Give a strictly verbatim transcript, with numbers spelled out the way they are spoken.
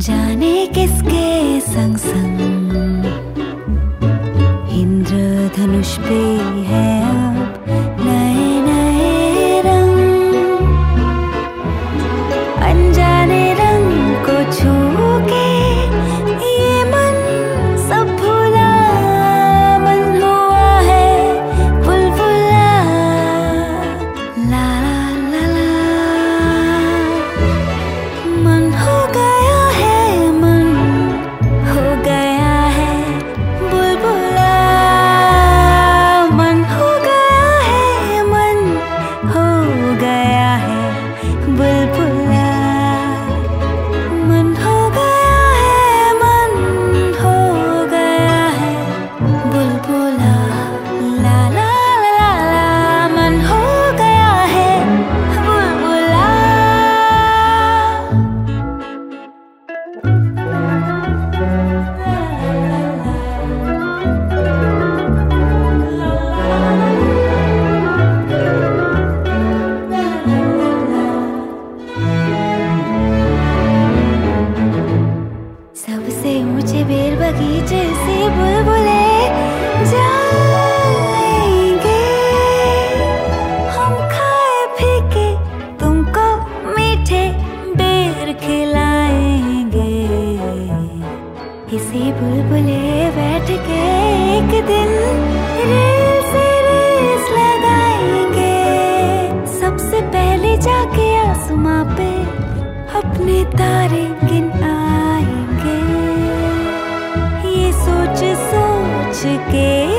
जाने किसके संग संग इंद्रधनुष पे है अब नए नए रंग, अनजाने रंग को छू के ये मन सब भूला, मन हुआ है बुलबुला। ला ला ला मन हो गया है, मन हो गया है बुलबुला। मन हो गया है, मन हो गया है बुलबुला। मन हो गया है, मन हो गया है बुलबुला। ला ला ला ला मन हो गया है बुलबुला। सबसे ऊंचे बेर बगीचे से बुलबुले जाएंगे, हम खाए फीके तुमको मीठे बेर खिलाएंगे। इसी बुलबुले बैठ के एक दिन रेल से रेस लगाएंगे, सबसे पहले जाके आसमां पे अपने तारे गिन आएंगे। ये सोच सोच के